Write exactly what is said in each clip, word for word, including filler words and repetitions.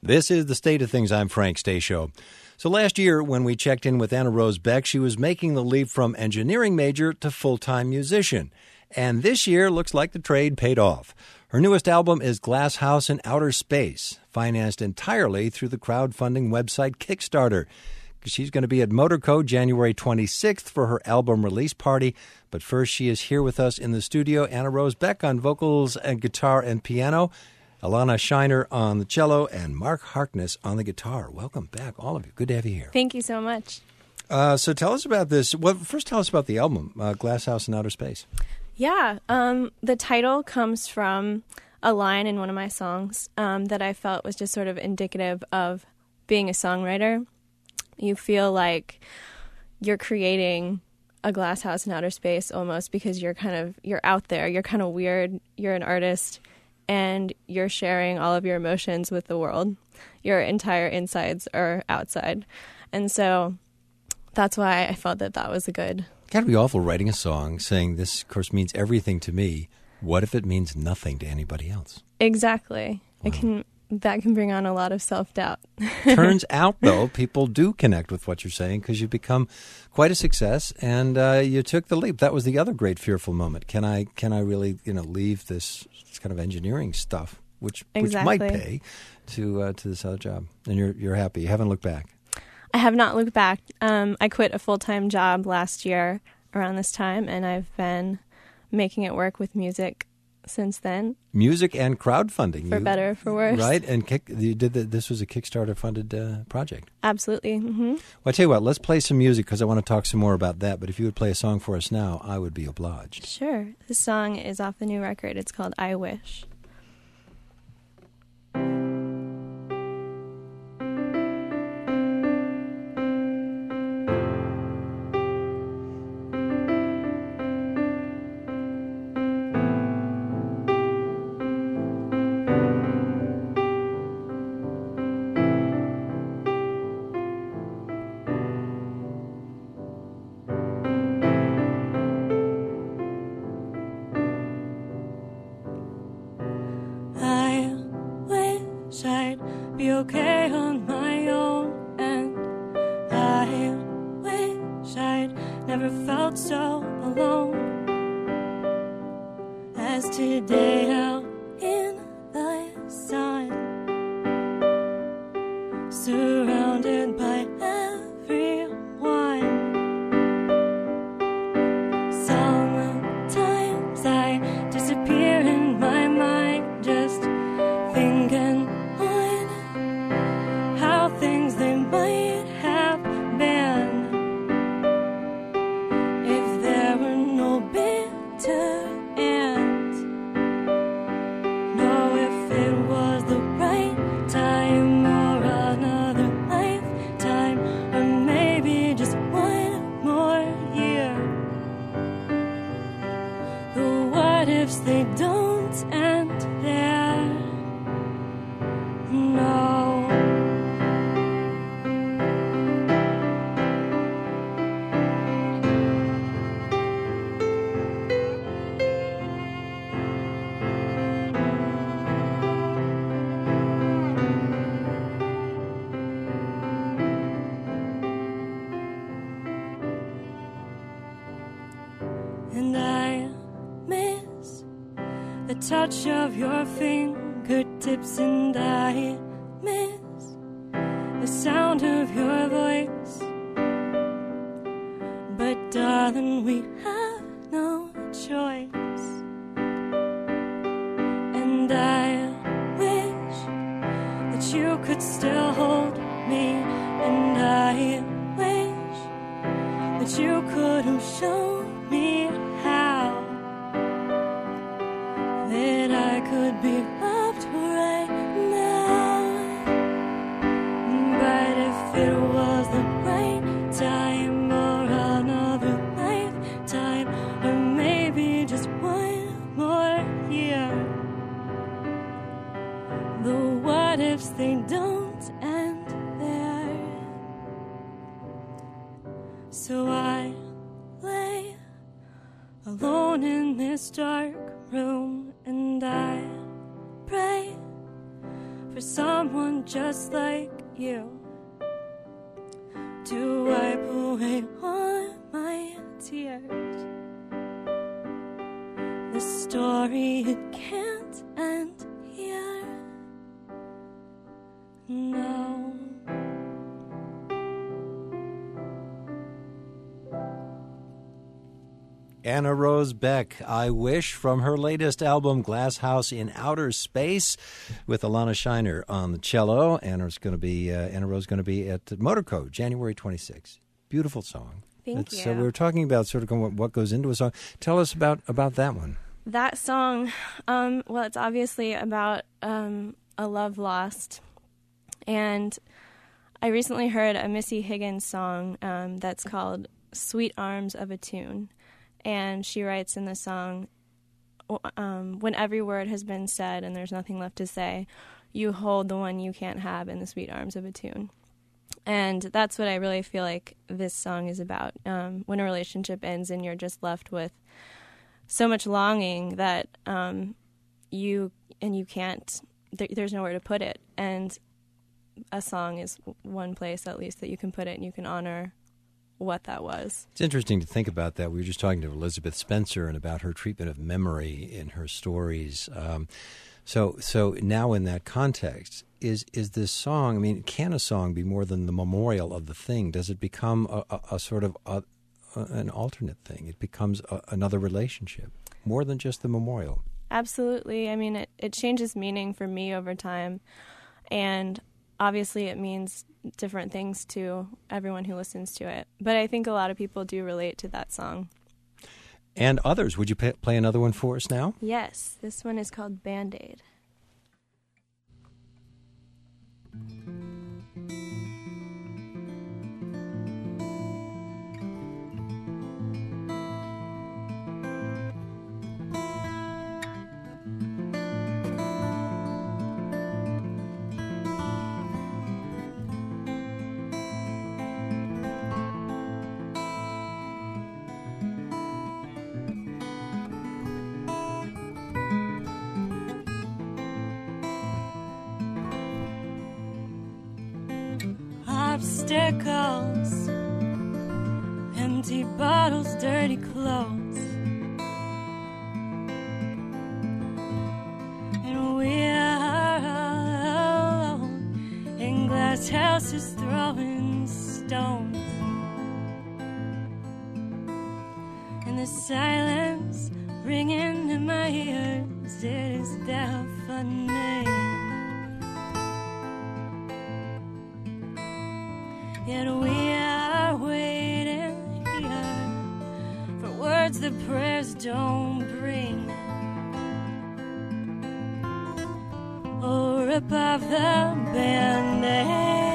This is The State of Things. I'm Frank Stasio. So last year, when we checked in with Anna Rose Beck, she was making the leap from engineering major to full-time musician. And this year, looks like the trade paid off. Her newest album is Glass House in Outer Space, financed entirely through the crowdfunding website Kickstarter. She's going to be at Motorco January twenty-sixth for her album release party. But first, she is here with us in the studio. Anna Rose Beck on vocals and guitar and piano. Alana Shiner on the cello, and Mark Harkness on the guitar. Welcome back, all of you. Good to have you here. Thank you so much. Uh, so tell us about this. Well, first tell us about the album, uh, Glass House in Outer Space. Yeah, um, the title comes from a line in one of my songs um, that I felt was just sort of indicative of being a songwriter. You feel like you're creating a glass house in outer space almost because you're kind of, you're out there. You're kind of weird. You're an artist. And you're sharing all of your emotions with the world. Your entire insides are outside. And so that's why I felt that that was a good... It's got to be awful writing a song saying this, of course, means everything to me. What if it means nothing to anybody else? Exactly. Wow. It can that can bring on a lot of self-doubt. Turns out, though, people do connect with what you're saying because you've become quite a success, and uh, you took the leap. That was the other great fearful moment. Can I can I really you know leave this kind of engineering stuff, which exactly. which might pay, to uh, to this other job? And you're you're happy. You haven't looked back. I have not looked back. Um, I quit a full-time job last year around this time, and I've been making it work with music since then. Music and crowdfunding. For you, better or for worse. Right? And kick, you did the, this was a Kickstarter-funded uh, project. Absolutely. Mm-hmm. Well, I tell you what, let's play some music because I want to talk some more about that. But if you would play a song for us now, I would be obliged. Sure. This song is off the new record. It's called I Wish. Be okay on my own, and I wish I'd never felt so alone as today out in the sun, surrounded by everyone. Sometimes I disappear in my mind, just thinking things they might have been if there were no bitter ends. No, if it was the right time or another lifetime, or maybe just one more year. The what ifs, they don't end there. No. And I miss the touch of your fingertips, and I miss the sound of your voice. But darling, we have no choice. And I wish that you could still hold me, and I wish that you could have shown me how that I could be loved right now. But if it was the right time or another lifetime, or maybe just one more year, the what ifs, they don't end there. So I lay alone in this dark room, and I pray for someone just like you to wipe away all my tears. The story, it can't end here. No. Anna Rose Beck, I Wish, from her latest album, Glass House in Outer Space, with Alana Shiner on the cello. Anna's going to be, uh, Anna Rose is going to be at Motorco, January twenty-sixth. Beautiful song. Thank it's, you. So we were talking about sort of what goes into a song. Tell us about, about that one. That song, um, well, it's obviously about um, a love lost. And I recently heard a Missy Higgins song um, that's called Sweet Arms of a Tune. And she writes in the song, um, when every word has been said and there's nothing left to say, you hold the one you can't have in the sweet arms of a tune. And that's what I really feel like this song is about. Um, when a relationship ends and you're just left with so much longing that um, you, and you can't, there, there's nowhere to put it. And a song is one place at least that you can put it and you can honor what that was. It's interesting to think about that. We were just talking to Elizabeth Spencer and about her treatment of memory in her stories. Um, so, so now in that context, is is this song? I mean, can a song be more than the memorial of the thing? Does it become a, a, a sort of a, a, an alternate thing? It becomes a, another relationship, more than just the memorial. Absolutely. I mean, it, it changes meaning for me over time, and obviously it means different things to everyone who listens to it. But I think a lot of people do relate to that song. And others. Would you pay, play another one for us now? Yes. This one is called Band-Aid. Obstacles, empty bottles, dirty clothes, and we are all alone in glass houses throwing stones, and the silence ringing in my ears, it is deafening. Yet we are waiting here for words that prayers don't bring. Oh, rip off the Band-Aid,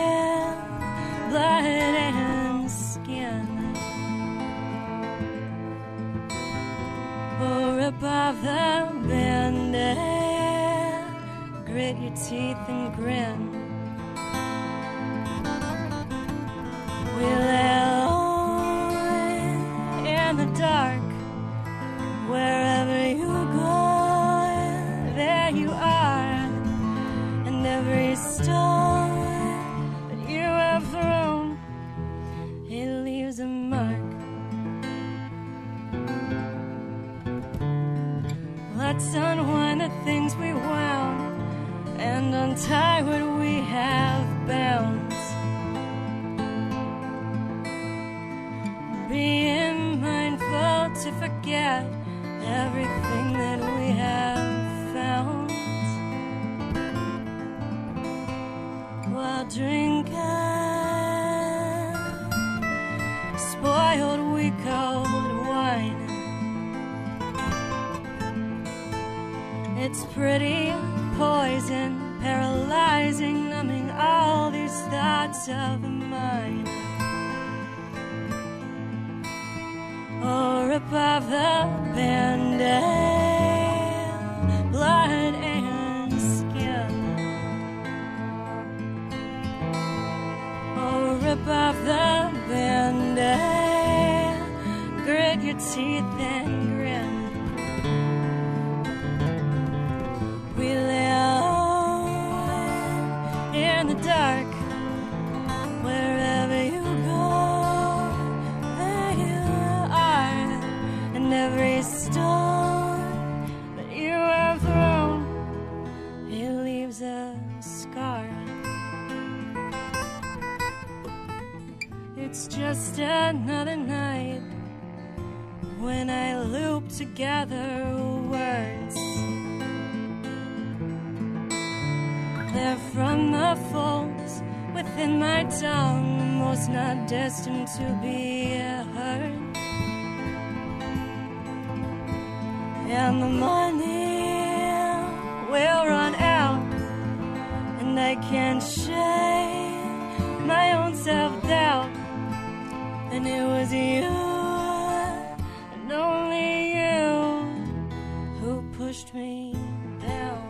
blood and skin. Oh, rip off the Band-Aid, grit your teeth and grin. We lay alone in the dark. Wherever you go, there you are. And every stone that you have thrown, it leaves a mark. Let's unwind the things we wound and untie what we have bound. Being mindful to forget everything that we have found while drinking spoiled week-old wine. It's pretty poison, paralyzing, numbing all these thoughts of mine. Oh, rip off the Band-Aid, blood and skin. Oh, rip off the Band-Aid, grit your teeth and grin. We lay alone dark. Wherever you go, there you are. And every stone that you have thrown, it leaves a scar. It's just another night when I loop together words. They're from the folds within my tongue, most not destined to be heard. And the money will run out, and I can't shake my own self-doubt. And it was you, and only you, who pushed me down.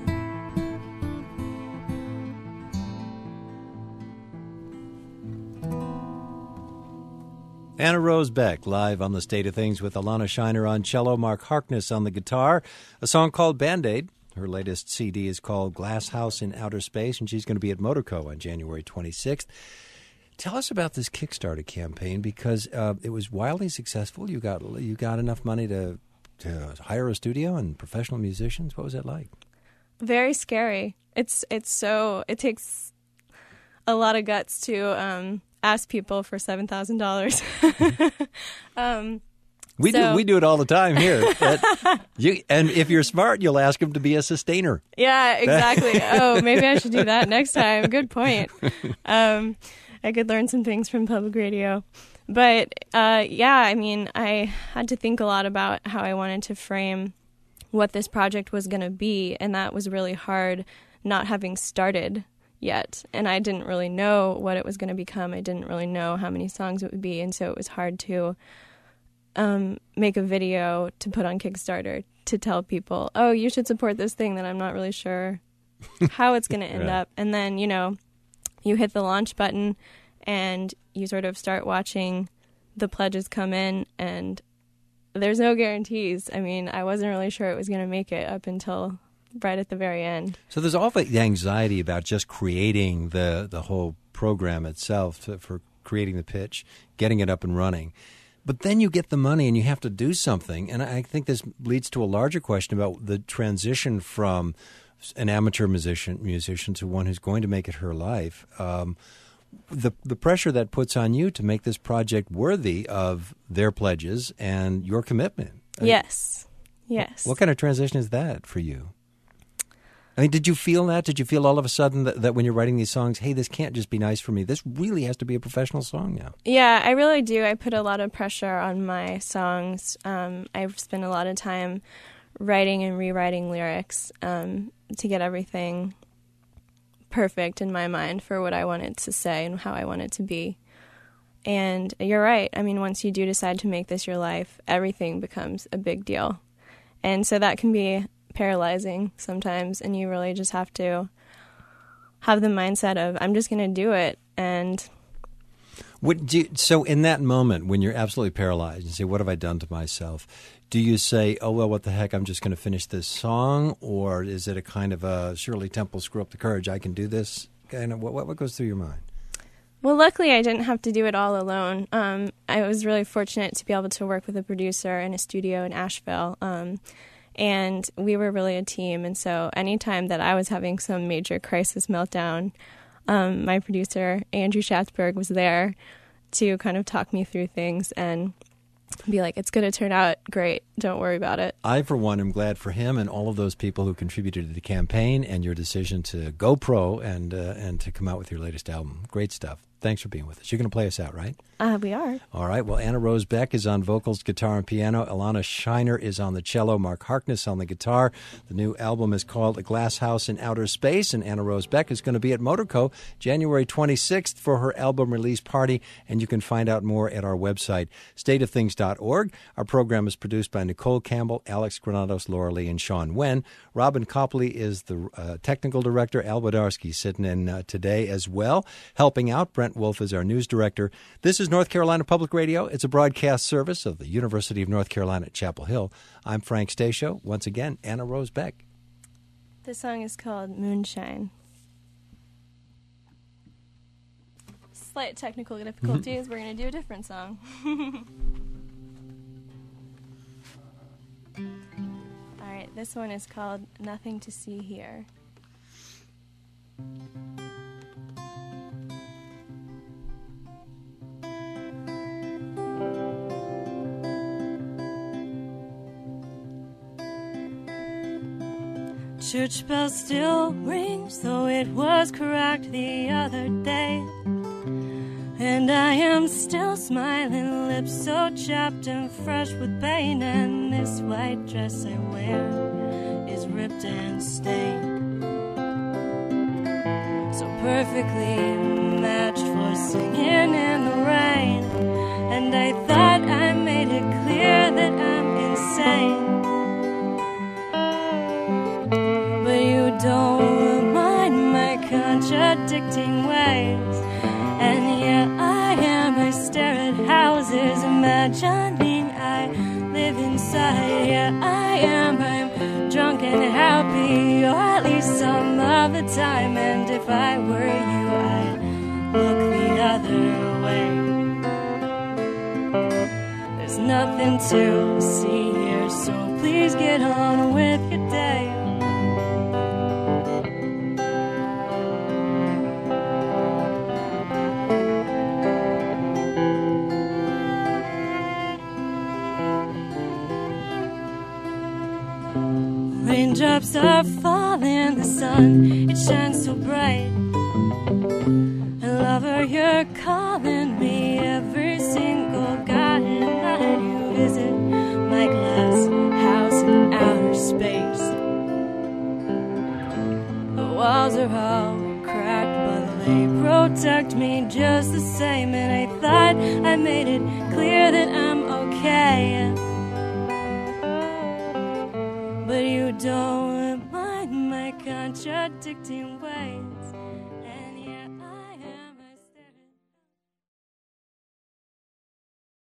Anna Rose Beck, live on The State of Things with Alana Shiner on cello, Mark Harkness on the guitar, a song called Band-Aid. Her latest C D is called Glass House in Outer Space, and she's going to be at Motorco on January twenty-sixth. Tell us about this Kickstarter campaign, because uh, it was wildly successful. You got you got enough money to, to hire a studio and professional musicians. What was that like? Very scary. It's it's so it takes a lot of guts to um, ask people for seven thousand dollars. um, we so. do we do it all the time here. That, you, and if you're smart, you'll ask them to be a sustainer. Yeah, exactly. Oh, maybe I should do that next time. Good point. Um, I could learn some things from public radio. But, uh, yeah, I mean, I had to think a lot about how I wanted to frame what this project was going to be, and that was really hard not having started yet. And I didn't really know what it was going to become. I didn't really know how many songs it would be, and so it was hard to um, make a video to put on Kickstarter to tell people, oh, you should support this thing that I'm not really sure how it's going to end Right. up. And then, you know, you hit the launch button and you sort of start watching the pledges come in, and there's no guarantees. I mean, I wasn't really sure it was going to make it up until right at the very end. So there's all the anxiety about just creating the, the whole program itself, to, for creating the pitch, getting it up and running. But then you get the money and you have to do something. And I think this leads to a larger question about the transition from an amateur musician musician to one who's going to make it her life. Um, the the pressure that puts on you to make this project worthy of their pledges and your commitment. Yes. Yes. What kind of transition is that for you? I mean, did you feel that? Did you feel all of a sudden that, that when you're writing these songs, hey, this can't just be nice for me. This really has to be a professional song now? Yeah, I really do. I put a lot of pressure on my songs. Um, I've spent a lot of time writing and rewriting lyrics um, to get everything perfect in my mind for what I wanted to say and how I want it to be. And you're right. I mean, once you do decide to make this your life, everything becomes a big deal. And so that can be paralyzing sometimes, and you really just have to have the mindset of, I'm just going to do it. And What do you, so in that moment when you're absolutely paralyzed and say, what have I done to myself? Do you say, oh, well, what the heck, I'm just going to finish this song? Or is it a kind of a Shirley Temple, screw up the courage, I can do this? Kind of, what, what goes through your mind? Well, luckily, I didn't have to do it all alone. Um, I was really fortunate to be able to work with a producer in a studio in Asheville. Um, and we were really a team. And so anytime that I was having some major crisis meltdown, um, my producer, Andrew Schatzberg, was there to kind of talk me through things and be like, it's going to turn out great. Don't worry about it. I, for one, am glad for him and all of those people who contributed to the campaign and your decision to go pro and, uh, and to come out with your latest album. Great stuff. Thanks for being with us. You're going to play us out, right? Uh, we are. All right. Well, Anna Rose Beck is on vocals, guitar, and piano. Alana Shiner is on the cello. Mark Harkness on the guitar. The new album is called A Glass House in Outer Space, and Anna Rose Beck is going to be at Motorco January twenty-sixth for her album release party, and you can find out more at our website, state of things dot org. Our program is produced by Nicole Campbell, Alex Granados, Laura Lee, and Sean Wen. Robin Copley is the uh, technical director. Al Wadarski sitting in uh, today as well, helping out. Brent Wolf is our news director. This is North Carolina Public Radio. It's a broadcast service of the University of North Carolina at Chapel Hill. I'm Frank Stasio. Once again, Anna Rose Beck. The song is called Moonshine. slight technical difficulties, we're going to do a different song. All right, this one is called Nothing to See Here. Church bell still rings, though it was correct the other day. And I am still smiling, lips so chapped and fresh with pain. And this white dress I wear is ripped and stained, so perfectly matched for singing in the rain. And I thought I made it clear that I'm insane, don't mind my contradicting ways. And yet I am, I stare at houses, imagining I live inside. Yeah, I am, I'm drunk and happy, or at least some of the time. And if I were you, I'd look the other way. There's nothing to see here, so please get on with your day. Raindrops are falling, the sun, it shines so bright. And lover, you're calling me every single goddamn night. You visit my glass house in outer space. The walls are all cracked, but they protect me just the same. And I thought I made it clear that I'm okay, but you don't mind my contradicting ways.